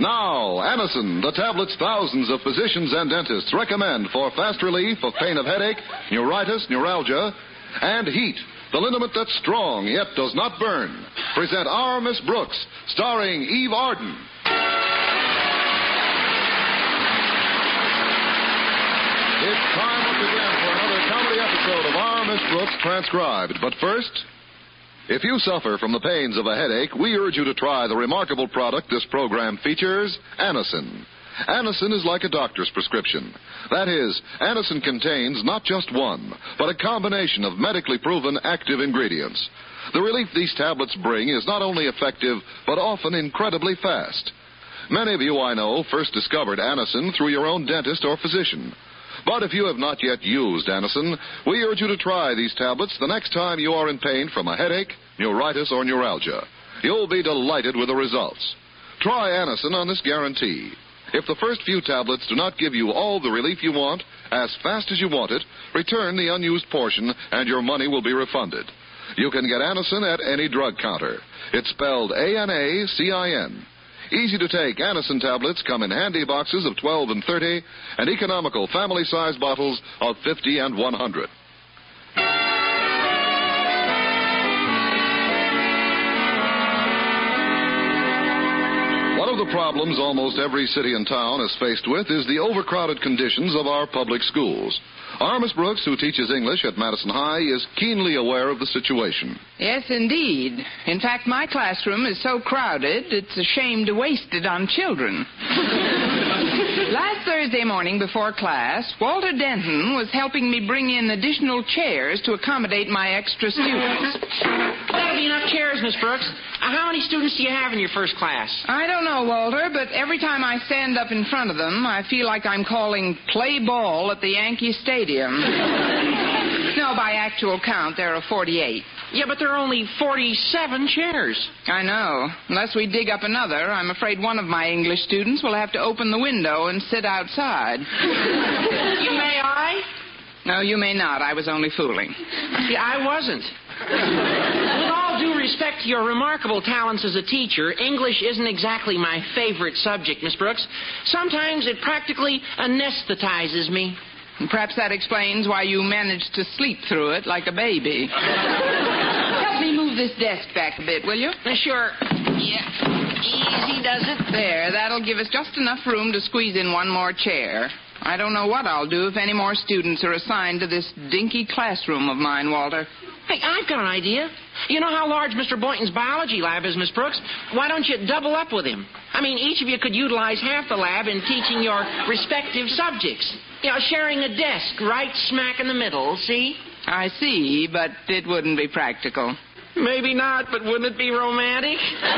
Now, Anacin, the tablets thousands of physicians and dentists recommend for fast relief of pain of headache, neuritis, neuralgia, and heat. The liniment that's strong yet does not burn. Present Our Miss Brooks, starring Eve Arden. It's time once again for another comedy episode of Our Miss Brooks transcribed. But first, if you suffer from the pains of a headache, we urge you to try the remarkable product this program features, Anacin. Anacin is like a doctor's prescription. That is, Anacin contains not just one, but a combination of medically proven active ingredients. The relief these tablets bring is not only effective, but often incredibly fast. Many of you, I know, first discovered Anacin through your own dentist or physician. But if you have not yet used Anacin, we urge you to try these tablets the next time you are in pain from a headache, neuritis, or neuralgia. You'll be delighted with the results. Try Anacin on this guarantee. If the first few tablets do not give you all the relief you want, as fast as you want it, return the unused portion and your money will be refunded. You can get Anacin at any drug counter. It's spelled A-N-A-C-I-N. Easy to take Anacin tablets come in handy boxes of 12 and 30 and economical family-size bottles of 50 and 100. One of the problems almost every city and town is faced with is the overcrowded conditions of our public schools. Our Miss Brooks, who teaches English at Madison High, is keenly aware of the situation. Yes, indeed. In fact, my classroom is so crowded, it's a shame to waste it on children. Last Thursday morning before class, Walter Denton was helping me bring in additional chairs to accommodate my extra students. That'll be enough chairs, Miss Brooks. How many students do you have in your first class? I don't know, Walter, but every time I stand up in front of them, I feel like I'm calling play ball at the Yankee Stadium. No, by actual count, there are 48. Yeah, but there are only 47 chairs. I know. Unless we dig up another, I'm afraid one of my English students will have to open the window and sit outside. May I? No, you may not. I was only fooling. Yeah, I wasn't. With all due respect to your remarkable talents as a teacher, English isn't exactly my favorite subject, Miss Brooks. Sometimes it practically anesthetizes me. And perhaps that explains why you managed to sleep through it like a baby. Help me move this desk back a bit, will you? Sure. Yeah. Easy does it. There, that'll give us just enough room to squeeze in one more chair. I don't know what I'll do if any more students are assigned to this dinky classroom of mine, Walter. Hey, I've got an idea. You know how large Mr. Boynton's biology lab is, Miss Brooks? Why don't you double up with him? I mean, each of you could utilize half the lab in teaching your respective subjects. You know, sharing a desk right smack in the middle, see? I see, but it wouldn't be practical. Maybe not, but wouldn't it be romantic?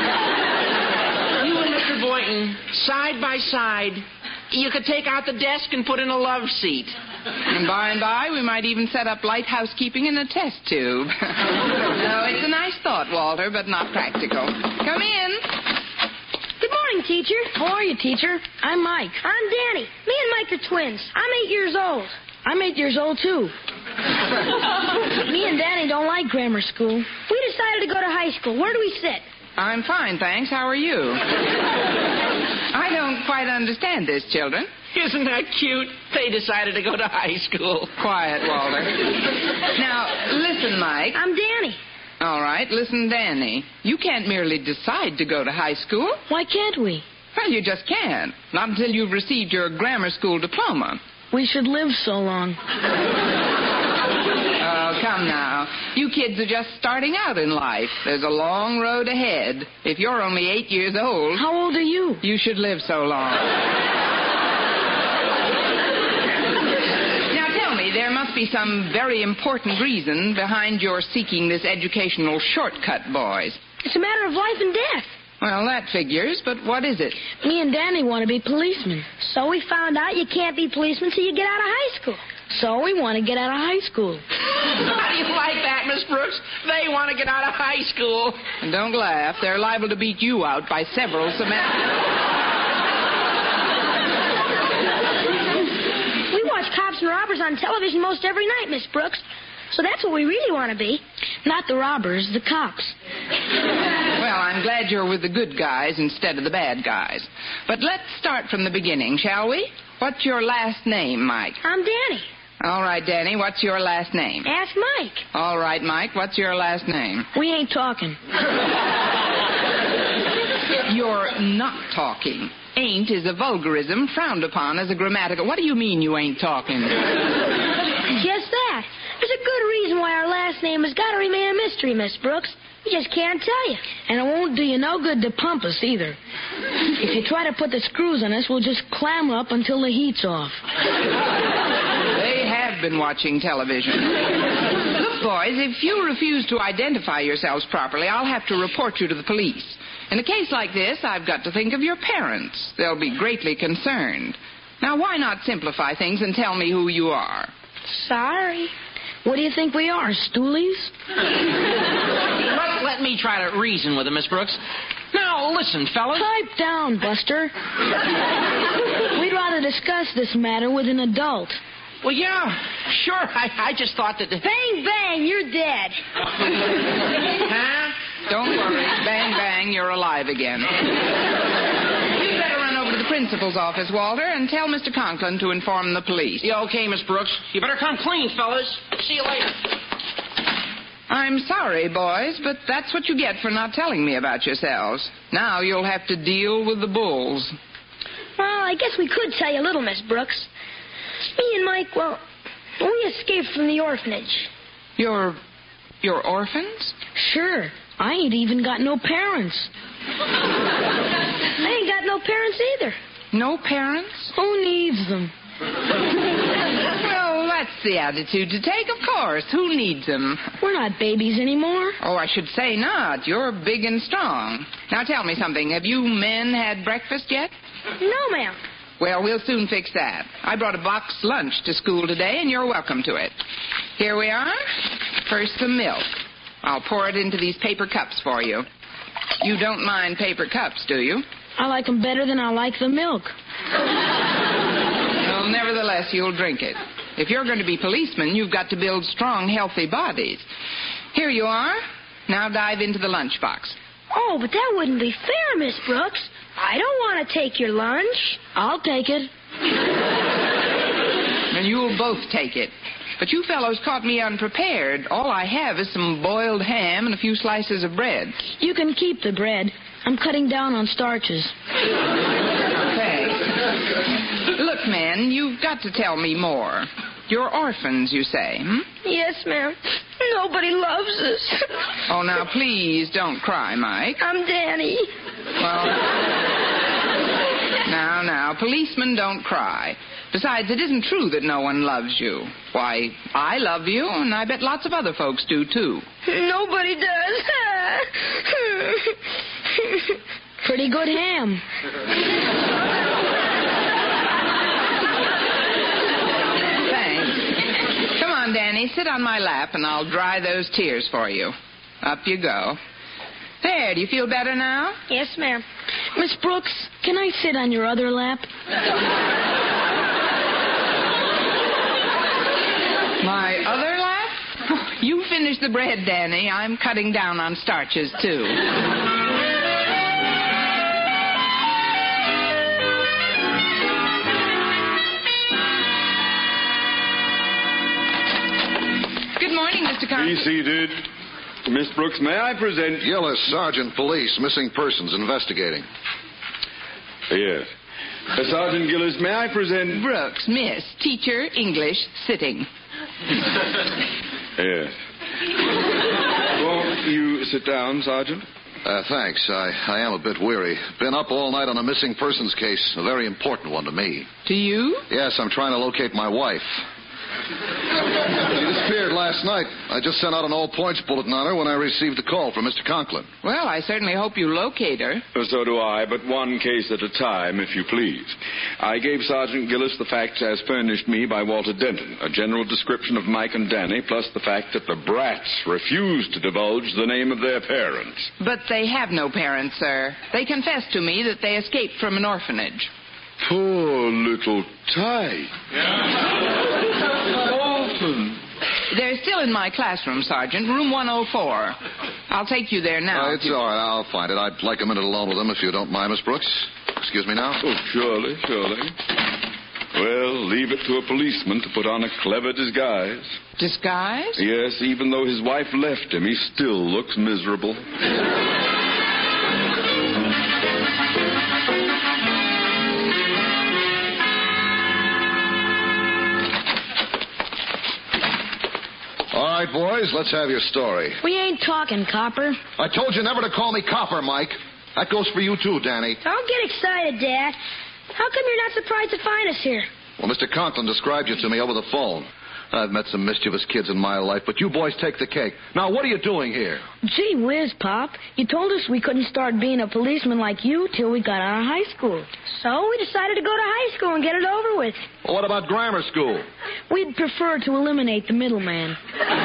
You and Mr. Boynton, side by side, you could take out the desk and put in a love seat. And by, we might even set up light housekeeping in a test tube. No, it's a nice thought, Walter, but not practical. Come in. Good morning, teacher. How are you, teacher? I'm Mike. I'm Danny. Me and Mike are twins. I'm 8 years old. I'm 8 years old, too. Me and Danny don't like grammar school. We decided to go to high school. Where do we sit? I'm fine, thanks. How are you? I don't quite understand this, children. Isn't that cute? They decided to go to high school. Quiet, Walter. Now, listen, Mike. I'm Danny. All right, listen, Danny. You can't merely decide to go to high school. Why can't we? Well, you just can't. Not until you've received your grammar school diploma. We should live so long. Oh, come now. You kids are just starting out in life. There's a long road ahead. If you're only 8 years old... How old are you? You should live so long. Now, tell me, there must be some very important reason behind your seeking this educational shortcut, boys. It's a matter of life and death. Well, that figures, but what is it? Me and Danny want to be policemen. So we found out you can't be policemen till you get out of high school. So we want to get out of high school. How do you like that, Miss Brooks? They want to get out of high school. And don't laugh. They're liable to beat you out by several semesters. We watch cops and robbers on television most every night, Miss Brooks. So that's what we really want to be. Not the robbers, the cops. Well, Well, I'm glad you're with the good guys instead of the bad guys. But let's start from the beginning, shall we? What's your last name, Mike? I'm Danny. All right, Danny, what's your last name? Ask Mike. All right, Mike, what's your last name? We ain't talking. You're not talking. Ain't is a vulgarism frowned upon as a grammatical. What do you mean you ain't talking? Just that. There's a good reason why our last name has got to remain a mystery, Miss Brooks. We just can't tell you. And it won't do you no good to pump us either. If you try to put the screws on us, we'll just clamber up until the heat's off. They have been watching television. Look, boys, if you refuse to identify yourselves properly, I'll have to report you to the police. In a case like this, I've got to think of your parents. They'll be greatly concerned. Now, why not simplify things and tell me who you are? Sorry. What do you think we are, stoolies? Let me try to reason with him, Miss Brooks. Now, listen, fellas. Pipe down, Buster. We'd rather discuss this matter with an adult. Well, yeah, sure. I just thought that... Bang, bang, you're dead. Huh? Don't worry. Bang, bang, you're alive again. You'd better run over to the principal's office, Walter, and tell Mr. Conklin to inform the police. Yeah, okay, Miss Brooks. You better come clean, fellas. See you later. I'm sorry, boys, but that's what you get for not telling me about yourselves. Now you'll have to deal with the bulls. Well, I guess we could tell you a little, Miss Brooks. Me and Mike, well, we escaped from the orphanage. You're orphans? Sure. I ain't even got no parents. I ain't got no parents either. No parents? Who needs them? Well, that's the attitude to take, of course. Who needs them? We're not babies anymore. Oh, I should say not. You're big and strong. Now tell me something. Have you men had breakfast yet? No, ma'am. Well, we'll soon fix that. I brought a box lunch to school today, and you're welcome to it. Here we are. First, the milk. I'll pour it into these paper cups for you. You don't mind paper cups, do you? I like them better than I like the milk. Well, nevertheless, you'll drink it. If you're going to be policemen, you've got to build strong, healthy bodies. Here you are. Now dive into the lunchbox. Oh, but that wouldn't be fair, Miss Brooks. I don't want to take your lunch. I'll take it. And you'll both take it. But you fellows caught me unprepared. All I have is some boiled ham and a few slices of bread. You can keep the bread. I'm cutting down on starches. Thanks. Look, men, you've got to tell me more. You're orphans, you say, hmm? Yes, ma'am. Nobody loves us. Oh, now, please don't cry, Mike. I'm Danny. Well, now, policemen don't cry. Besides, it isn't true that no one loves you. Why, I love you, and I bet lots of other folks do, too. Nobody does. Pretty good ham. Thanks. Come on, Danny, sit on my lap, and I'll dry those tears for you. Up you go. There, do you feel better now? Yes, ma'am. Miss Brooks, can I sit on your other lap? My other lap? You finish the bread, Danny. I'm cutting down on starches, too. Good morning, Mr. Conklin. Be seated. Miss Brooks, may I present... Gillis, Sergeant Police, Missing Persons Investigating. Yes. Sergeant Gillis, may I present... Brooks, Miss, Teacher, English, sitting. Yes. Won't you sit down, Sergeant? Thanks. I am a bit weary. Been up all night on a missing persons case, a very important one to me. To you? Yes, I'm trying to locate my wife. She disappeared last night. I just sent out an all-points bulletin on her when I received a call from Mr. Conklin. Well, I certainly hope you locate her. So do I, but one case at a time, if you please. I gave Sergeant Gillis the facts as furnished me by Walter Denton, a general description of Mike and Danny, plus the fact that the brats refused to divulge the name of their parents. But they have no parents, sir. They confessed to me that they escaped from an orphanage. Poor little Ty. They're still in my classroom, Sergeant, room 104. I'll take you there now. It's all right. I'll find it. I'd like a minute alone with them if you don't mind, Miss Brooks. Excuse me now. Oh, surely. Well, leave it to a policeman to put on a clever disguise. Disguise? Yes, even though his wife left him, he still looks miserable. All right, boys, let's have your story. We ain't talking, Copper. I told you never to call me Copper, Mike. That goes for you, too, Danny. Don't get excited, Dad. How come you're not surprised to find us here? Well, Mr. Conklin described you to me over the phone. I've met some mischievous kids in my life, but you boys take the cake. Now, what are you doing here? Gee whiz, Pop. You told us we couldn't start being a policeman like you till we got out of high school. So we decided to go to high school and get it over with. Well, what about grammar school? We'd prefer to eliminate the middleman.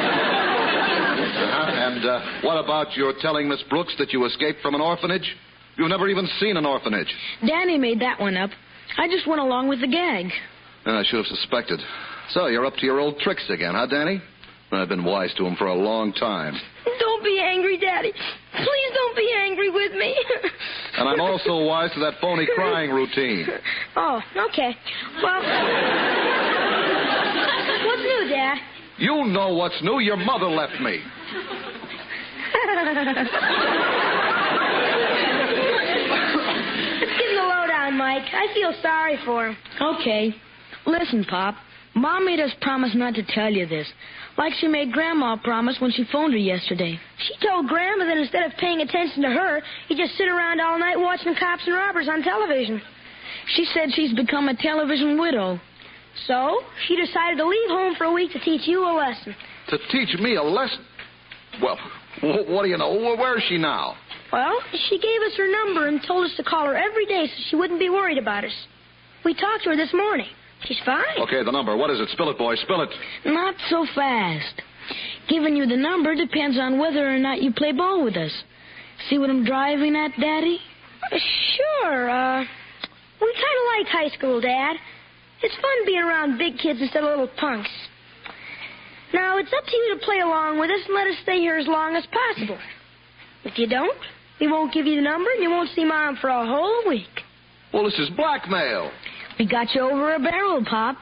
And what about your telling Miss Brooks that you escaped from an orphanage? You've never even seen an orphanage. Danny made that one up. I just went along with the gag. I should have suspected. So you're up to your old tricks again, huh, Danny? I've been wise to him for a long time. Don't be angry, Daddy. Please don't be angry with me. And I'm also wise to that phony crying routine. Oh, okay. Well, what's new, Dad? You know what's new. Your mother left me. Let's give him the lowdown, Mike. I feel sorry for him. Okay. Listen, Pop. Mom made us promise not to tell you this. Like she made Grandma promise when she phoned her yesterday. She told Grandma that instead of paying attention to her, you just sit around all night watching cops and robbers on television. She said she's become a television widow. So, she decided to leave home for a week to teach you a lesson. To teach me a lesson? Well, what do you know? Where is she now? Well, she gave us her number and told us to call her every day so she wouldn't be worried about us. We talked to her this morning. She's fine. Okay, the number. What is it? Spill it, boy. Spill it. Not so fast. Giving you the number depends on whether or not you play ball with us. See what I'm driving at, Daddy? Sure. We kind of like high school, Dad. It's fun being around big kids instead of little punks. Now, it's up to you to play along with us and let us stay here as long as possible. If you don't, we won't give you the number and you won't see Mom for a whole week. Well, this is blackmail. We got you over a barrel, Pop.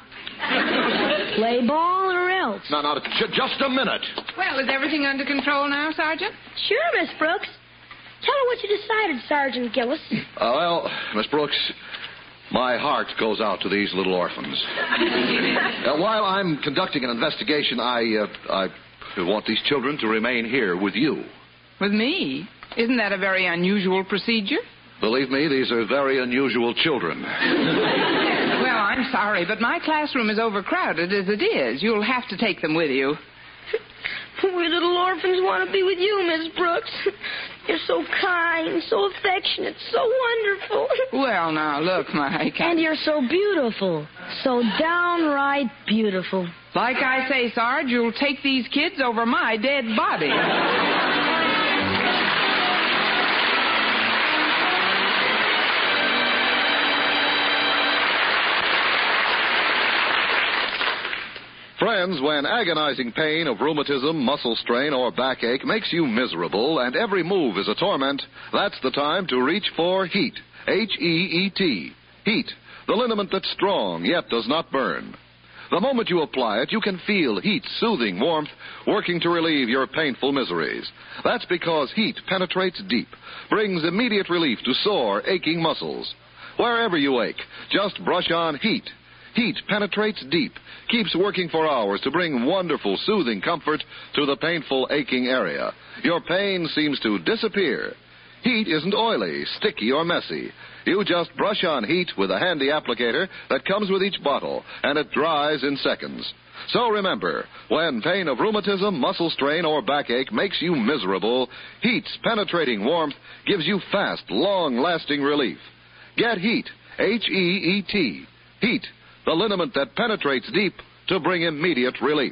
Play ball or else. No, just a minute. Well, is everything under control now, Sergeant? Sure, Miss Brooks. Tell her what you decided, Sergeant Gillis. Well, Miss Brooks, my heart goes out to these little orphans. While I'm conducting an investigation, I want these children to remain here with you. With me? Isn't that a very unusual procedure? Believe me, these are very unusual children. Well, I'm sorry, but my classroom is overcrowded as it is. You'll have to take them with you. We little orphans want to be with you, Miss Brooks. You're so kind, so affectionate, so wonderful. Well, now, look, Mike. And you're so beautiful. So downright beautiful. Like I say, Sarge, you'll take these kids over my dead body. Friends, when agonizing pain of rheumatism, muscle strain, or backache makes you miserable and every move is a torment, that's the time to reach for HEAT. H-E-E-T. HEAT, the liniment that's strong yet does not burn. The moment you apply it, you can feel HEAT's soothing warmth working to relieve your painful miseries. That's because HEAT penetrates deep, brings immediate relief to sore, aching muscles. Wherever you ache, just brush on HEAT. HEAT penetrates deep, keeps working for hours to bring wonderful, soothing comfort to the painful, aching area. Your pain seems to disappear. HEAT isn't oily, sticky, or messy. You just brush on HEAT with a handy applicator that comes with each bottle, and it dries in seconds. So remember, when pain of rheumatism, muscle strain, or backache makes you miserable, HEAT's penetrating warmth gives you fast, long-lasting relief. Get HEAT, H-E-E-T. HEAT, the liniment that penetrates deep to bring immediate relief.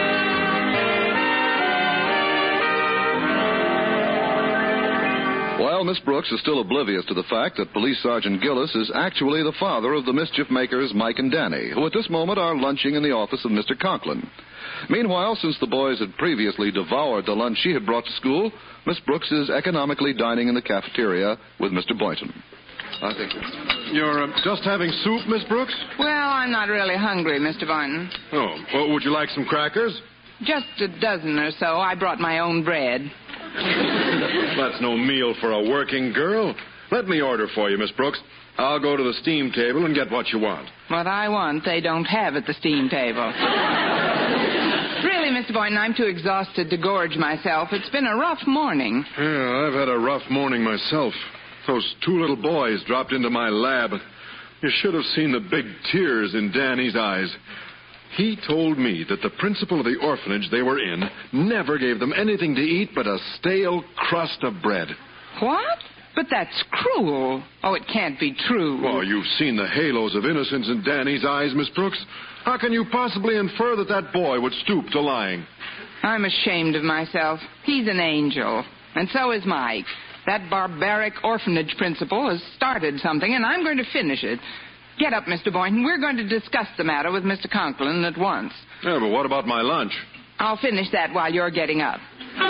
Well, Well, Miss Brooks is still oblivious to the fact that Police Sergeant Gillis is actually the father of the mischief makers Mike and Danny, who at this moment are lunching in the office of Mr. Conklin. Meanwhile, since the boys had previously devoured the lunch she had brought to school, Miss Brooks is economically dining in the cafeteria with Mr. Boynton. I think You're just having soup, Miss Brooks? Well, I'm not really hungry, Mr. Boynton. Oh, well, would you like some crackers? Just a dozen or so. I brought my own bread. That's no meal for a working girl. Let me order for you, Miss Brooks. I'll go to the steam table and get what you want. What I want, they don't have at the steam table. Really, Mr. Boynton, I'm too exhausted to gorge myself. It's been a rough morning. Yeah, I've had a rough morning myself. Those two little boys dropped into my lab. You should have seen the big tears in Danny's eyes. He told me that the principal of the orphanage they were in never gave them anything to eat but a stale crust of bread. What? But that's cruel. Oh, it can't be true. Oh, you've seen the halos of innocence in Danny's eyes, Miss Brooks. How can you possibly infer that that boy would stoop to lying? I'm ashamed of myself. He's an angel. And so is Mike. That barbaric orphanage principal has started something, and I'm going to finish it. Get up, Mr. Boynton. We're going to discuss the matter with Mr. Conklin at once. Yeah, but what about my lunch? I'll finish that while you're getting up.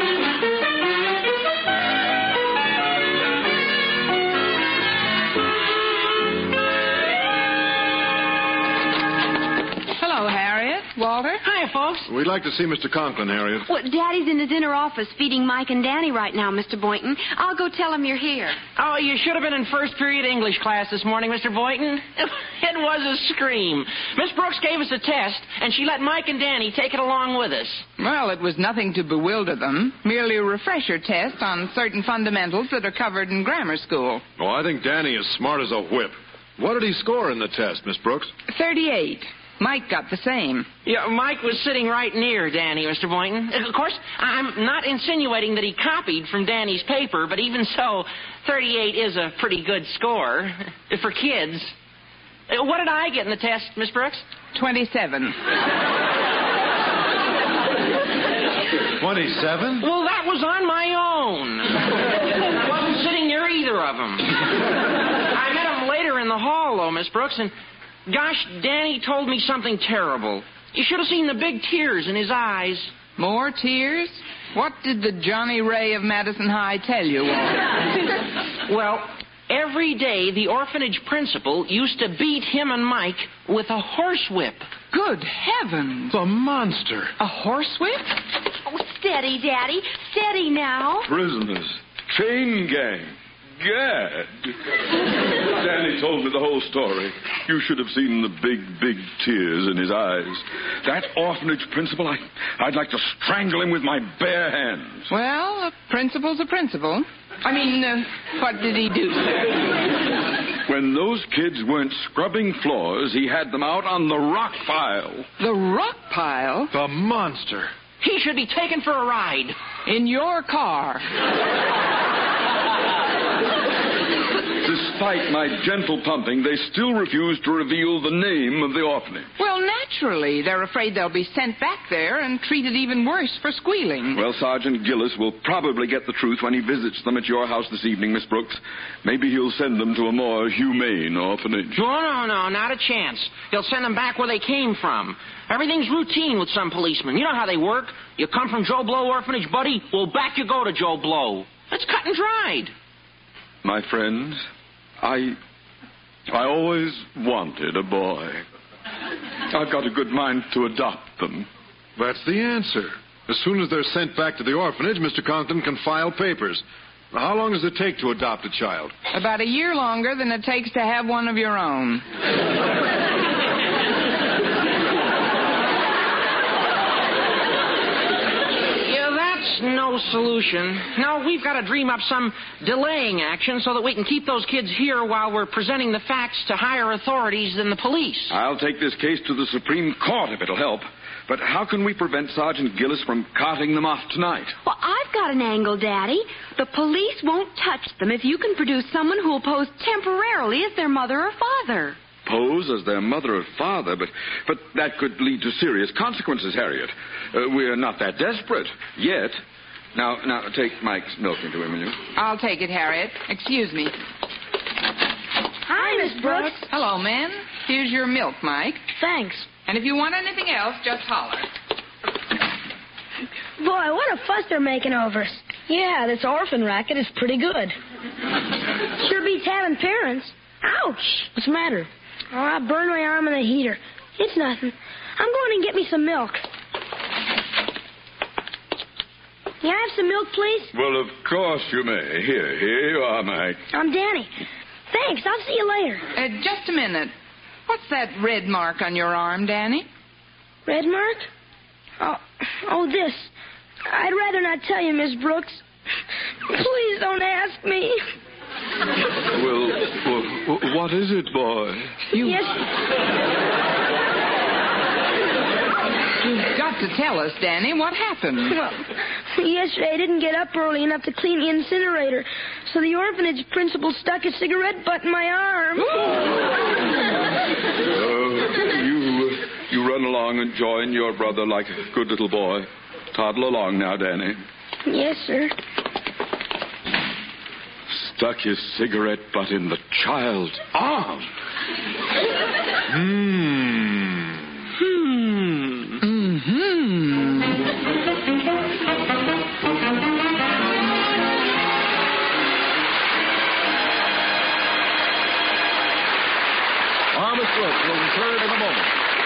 Hello, Harriet. Walter. Hi, folks. We'd like to see Mr. Conklin, Harriet. Well, Daddy's in his inner office feeding Mike and Danny right now, Mr. Boynton. I'll go tell him you're here. Oh, you should have been in first period English class this morning, Mr. Boynton. It was a scream. Miss Brooks gave us a test, and she let Mike and Danny take it along with us. Well, it was nothing to bewilder them. Merely a refresher test on certain fundamentals that are covered in grammar school. Oh, I think Danny is smart as a whip. What did he score in the test, Miss Brooks? 38. Mike got the same. Yeah, Mike was sitting right near Danny, Mr. Boynton. Of course, I'm not insinuating that he copied from Danny's paper, but even so, 38 is a pretty good score for kids. What did I get in the test, Miss Brooks? 27. 27? Well, that was on my own. I wasn't sitting near either of them. I met him later in the hall, though, Miss Brooks, and gosh, Danny told me something terrible. You should have seen the big tears in his eyes. More tears? What did the Johnny Ray of Madison High tell you, Walter? Well, every day the orphanage principal used to beat him and Mike with a horsewhip. Good heavens. The monster. A horsewhip? Oh, steady, Daddy. Steady now. Prisoners. Chain gang. Gad. Danny told me the whole story. You should have seen the big tears in his eyes. That orphanage principal, I'd like to strangle him with my bare hands. Well, a principal's a principal. I mean, what did he do, sir? When those kids weren't scrubbing floors, he had them out on the rock pile. The rock pile? The monster. He should be taken for a ride. In your car. Despite my gentle pumping, they still refuse to reveal the name of the orphanage. Well, naturally. They're afraid they'll be sent back there and treated even worse for squealing. Well, Sergeant Gillis will probably get the truth when he visits them at your house this evening, Miss Brooks. Maybe he'll send them to a more humane orphanage. No, not a chance. He'll send them back where they came from. Everything's routine with some policemen. You know how they work. You come from Joe Blow Orphanage, buddy? Well, back you go to Joe Blow. That's cut and dried. My friends, I always wanted a boy. I've got a good mind to adopt them. That's the answer. As soon as they're sent back to the orphanage, Mr. Conklin can file papers. How long does it take to adopt a child? About a year longer than it takes to have one of your own. No solution. No, we've got to dream up some delaying action so that we can keep those kids here while we're presenting the facts to higher authorities than the police. I'll take this case to the Supreme Court if it'll help. But how can we prevent Sergeant Gillis from carting them off tonight? Well, I've got an angle, Daddy. The police won't touch them if you can produce someone who will pose temporarily as their mother or father. Pose as their mother or father, but that could lead to serious consequences, Harriet. We're not that desperate yet. Now, take Mike's milk into him, will you? I'll take it, Harriet. Excuse me. Hi, Miss Brooks. Hello, men. Here's your milk, Mike. Thanks. And if you want anything else, just holler. Boy, what a fuss they're making over us. Yeah, this orphan racket is pretty good. Sure beats having parents. Ouch. What's the matter? Oh, I burned my arm on the heater. It's nothing. I'm going and get me some milk. Can I have some milk, please? Well, of course you may. Here you are, Mike. I'm Danny. Thanks. I'll see you later. Just a minute. What's that red mark on your arm, Danny? Red mark? Oh, this. I'd rather not tell you, Miss Brooks. Please don't ask me. Well, what is it, boy? Yes. You've got to tell us, Danny. What happened? Well, yesterday I didn't get up early enough to clean the incinerator, so the orphanage principal stuck a cigarette butt in my arm. You run along and join your brother like a good little boy. Toddle along now, Danny. Yes, sir. Stuck his cigarette butt in the child's arm. Armis Brooks will return in a moment.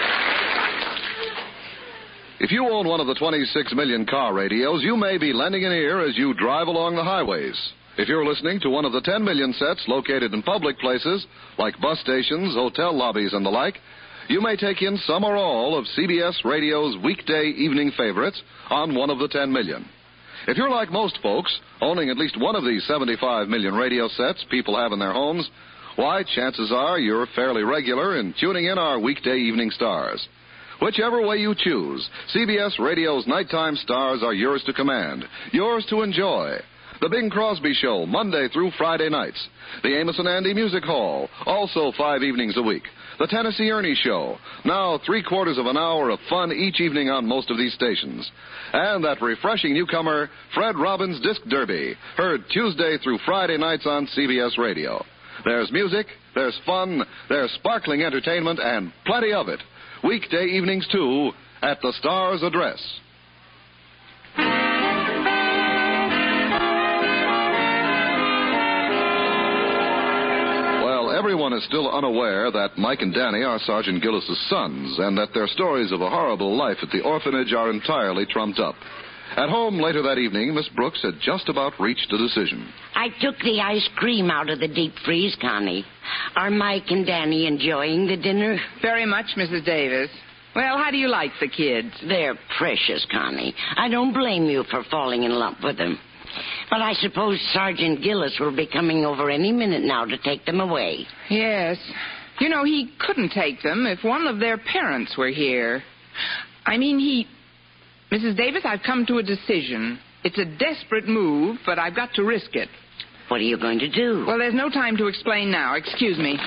If you own one of the 26 million car radios, you may be lending an ear as you drive along the highways. If you're listening to one of the 10 million sets located in public places, like bus stations, hotel lobbies, and the like, you may take in some or all of CBS Radio's weekday evening favorites on one of the 10 million. If you're like most folks, owning at least one of these 75 million radio sets people have in their homes, why, chances are you're fairly regular in tuning in our weekday evening stars. Whichever way you choose, CBS Radio's nighttime stars are yours to command, yours to enjoy. The Bing Crosby Show, Monday through Friday nights. The Amos and Andy Music Hall, also 5 evenings a week. The Tennessee Ernie Show, now 3/4 of an hour of fun each evening on most of these stations. And that refreshing newcomer, Fred Robbins' Disc Derby, heard Tuesday through Friday nights on CBS Radio. There's music, there's fun, there's sparkling entertainment, and plenty of it. Weekday evenings, too, at the Star's address. Well, everyone is still unaware that Mike and Danny are Sergeant Gillis's sons, and that their stories of a horrible life at the orphanage are entirely trumped up. At home later that evening, Miss Brooks had just about reached a decision. I took the ice cream out of the deep freeze, Connie. Are Mike and Danny enjoying the dinner? Very much, Mrs. Davis. Well, how do you like the kids? They're precious, Connie. I don't blame you for falling in love with them. But I suppose Sergeant Gillis will be coming over any minute now to take them away. Yes. You know, he couldn't take them if one of their parents were here. Mrs. Davis, I've come to a decision. It's a desperate move, but I've got to risk it. What are you going to do? Well, there's no time to explain now. Excuse me.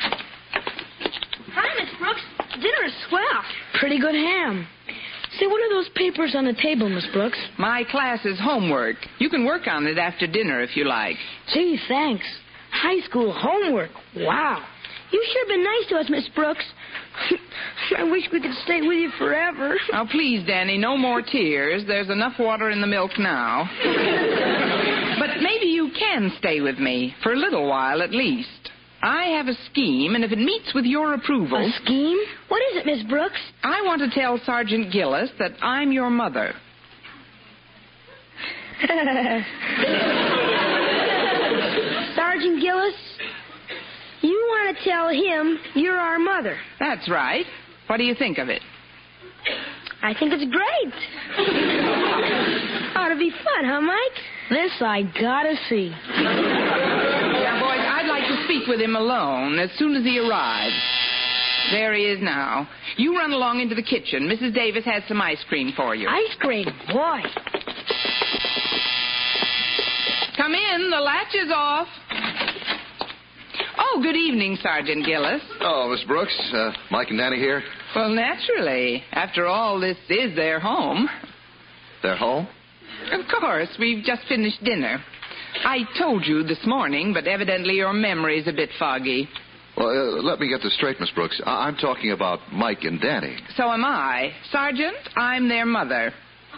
Hi, Miss Brooks. Dinner is swell. Pretty good ham. Say, what are those papers on the table, Miss Brooks? My class's homework. You can work on it after dinner if you like. Gee, thanks. High school homework. Wow. You sure been nice to us, Miss Brooks. I wish we could stay with you forever. Now, please, Danny, no more tears. There's enough water in the milk now. But maybe you can stay with me, for a little while at least. I have a scheme, and if it meets with your approval... A scheme? What is it, Miss Brooks? I want to tell Sergeant Gillis that I'm your mother. Sergeant Gillis, you want to tell him you're our mother. That's right. What do you think of it? I think it's great. Ought to be fun, huh, Mike? This I gotta see. Yeah, boys, I'd like to speak with him alone as soon as he arrives. There he is now. You run along into the kitchen. Mrs. Davis has some ice cream for you. Ice cream? Boy. Come in. The latch is off. Oh, good evening, Sergeant Gillis. Oh, Miss Brooks, Mike and Danny here? Well, naturally. After all, this is their home. Their home? Of course. We've just finished dinner. I told you this morning, but evidently your memory's a bit foggy. Well, let me get this straight, Miss Brooks. I'm talking about Mike and Danny. So am I. Sergeant, I'm their mother.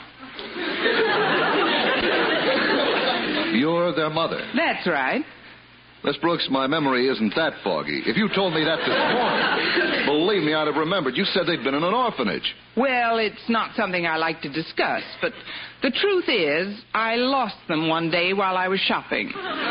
You're their mother. That's right. Miss Brooks, my memory isn't that foggy. If you told me that this morning, believe me, I'd have remembered. You said they'd been in an orphanage. Well, it's not something I like to discuss, but the truth is, I lost them one day while I was shopping.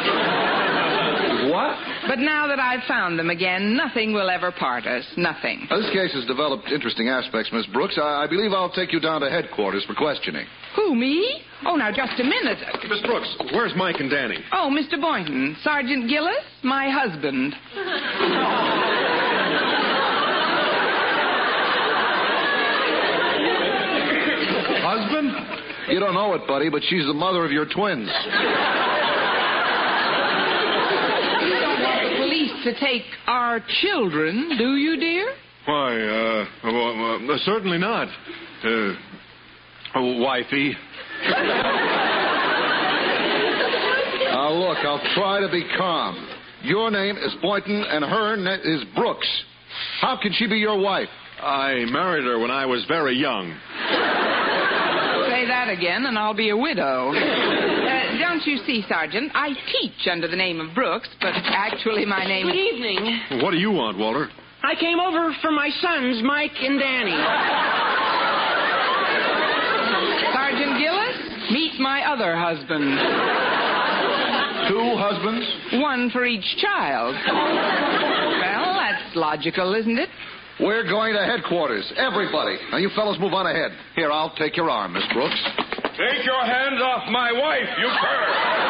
What? But now that I've found them again, nothing will ever part us. Nothing. Now, this case has developed interesting aspects, Miss Brooks. I believe I'll take you down to headquarters for questioning. Who, me? Oh, now, just a minute. Miss Brooks, where's Mike and Danny? Oh, Mr. Boynton. Sergeant Gillis, my husband. Husband? You don't know it, buddy, but she's the mother of your twins. To take our children, do you, dear? Why, certainly not. Wifey. Now, look, I'll try to be calm. Your name is Boynton, and her is Brooks. How can she be your wife? I married her when I was very young. Say that again, and I'll be a widow. Don't you see, Sergeant? I teach under the name of Brooks, but actually my name Good is... evening. What do you want, Walter? I came over for my sons, Mike and Danny. Sergeant Gillis, meet my other husband. 2 husbands? One for each child. Well, that's logical, isn't it? We're going to headquarters. Everybody. Now, you fellows move on ahead. Here, I'll take your arm, Miss Brooks. Take your hands off my wife, you cur!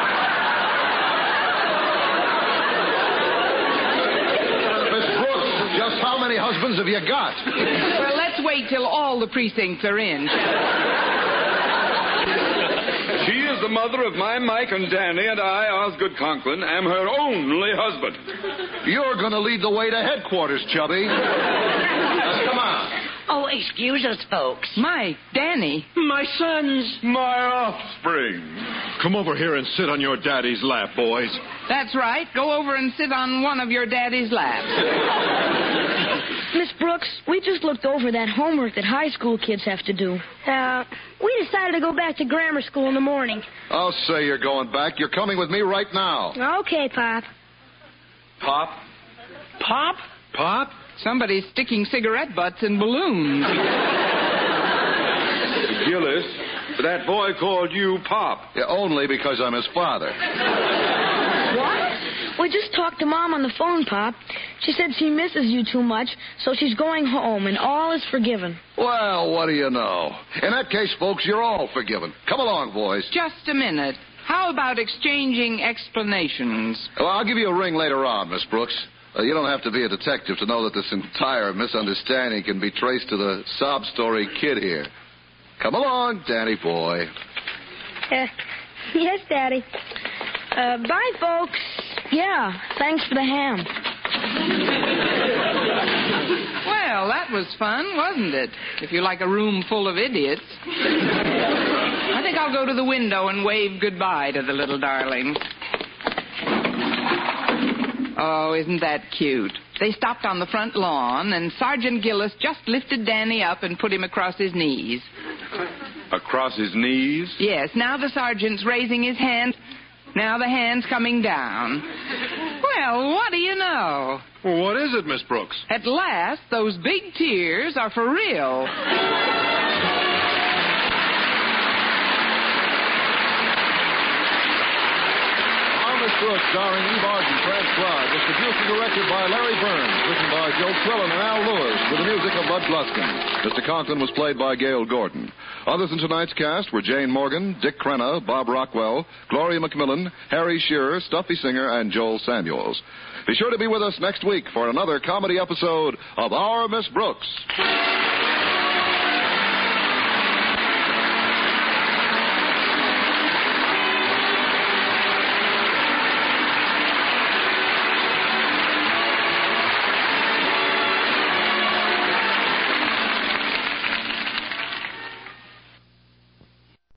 Miss Brooks, just how many husbands have you got? Well, let's wait till all the precincts are in. She is the mother of my Mike and Danny, and I, Osgood Conklin, am her only husband. You're going to lead the way to headquarters, Chubby. Now, come on. Oh, excuse us, folks. Mike, Danny. My sons. My offspring. Come over here and sit on your daddy's lap, boys. That's right. Go over and sit on one of your daddy's laps. Miss Brooks, we just looked over that homework that high school kids have to do. We decided to go back to grammar school in the morning. I'll say you're going back. You're coming with me right now. Okay, Pop. Pop? Pop? Pop? Somebody's sticking cigarette butts in balloons. Gillis, that boy called you Pop. Yeah, only because I'm his father. What? We just talked to Mom on the phone, Pop. She said she misses you too much, so she's going home, and all is forgiven. Well, what do you know? In that case, folks, you're all forgiven. Come along, boys. Just a minute. How about exchanging explanations? Well, I'll give you a ring later on, Miss Brooks. You don't have to be a detective to know that this entire misunderstanding can be traced to the sob story kid here. Come along, Danny boy. Yes, Daddy. Bye, folks. Yeah, thanks for the ham. Well, that was fun, wasn't it? If you like a room full of idiots. I think I'll go to the window and wave goodbye to the little darling. Oh, isn't that cute? They stopped on the front lawn, and Sergeant Gillis just lifted Danny up and put him across his knees. Across his knees? Yes, now the sergeant's raising his hand. Now the hand's coming down. Well, what do you know? Well, what is it, Miss Brooks? At last, those big tears are for real. Brooks, starring Eve Arden, transcribed, was produced and directed by Larry Burns, written by Joe Quillen and Al Lewis, with the music of Bud Bluskin. Mr. Conklin was played by Gail Gordon. Others in tonight's cast were Jane Morgan, Dick Crenna, Bob Rockwell, Gloria McMillan, Harry Shearer, Stuffy Singer, and Joel Samuels. Be sure to be with us next week for another comedy episode of Our Miss Brooks.